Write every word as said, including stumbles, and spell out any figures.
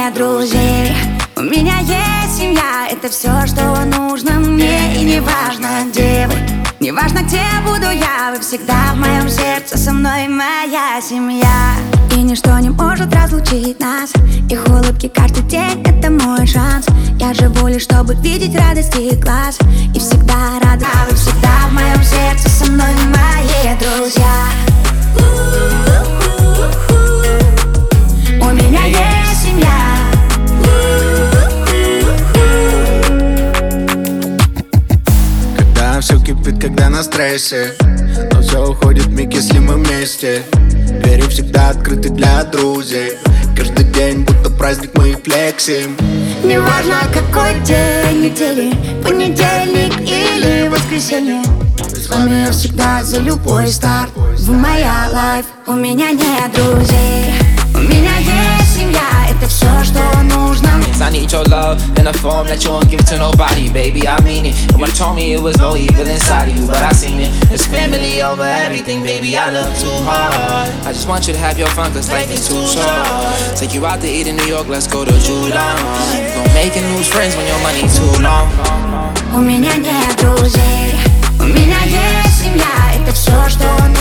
нет друзей, у меня есть семья. Это все, что нужно мне. И не важно, где вы, не важно, где буду я. Вы всегда в моем сердце, со мной моя семья. И ничто не может разлучить нас. Их улыбки каждый день, это мой шанс. Я живу лишь, чтобы видеть радость их глаз. И всегда рада, вы всегда в моем сердце, со мной мои друзья. У меня есть семья. Когда все кипит, когда на стрессе, но все уходит вмиг, если мы вместе. Двери всегда открыты для друзей. Каждый день будто праздник, мы флексим. Неважно, какой день недели, понедельник или воскресенье, с вами я всегда за любой старт. Вы моя лайф, у меня нет друзей, у меня есть семья. Это все, что нужно. I need your love in a form that you won't give to nobody, baby, I mean it. Nobody told me it was no evil inside of you, but I seen it. It's family over everything, baby, I love too hard. I just want you to have your fun, cause life is too short. Take you out to eat in New York, let's go to Judah. Don't make and lose friends when your money too long. У меня нет друзей, у меня есть семья. Это все, что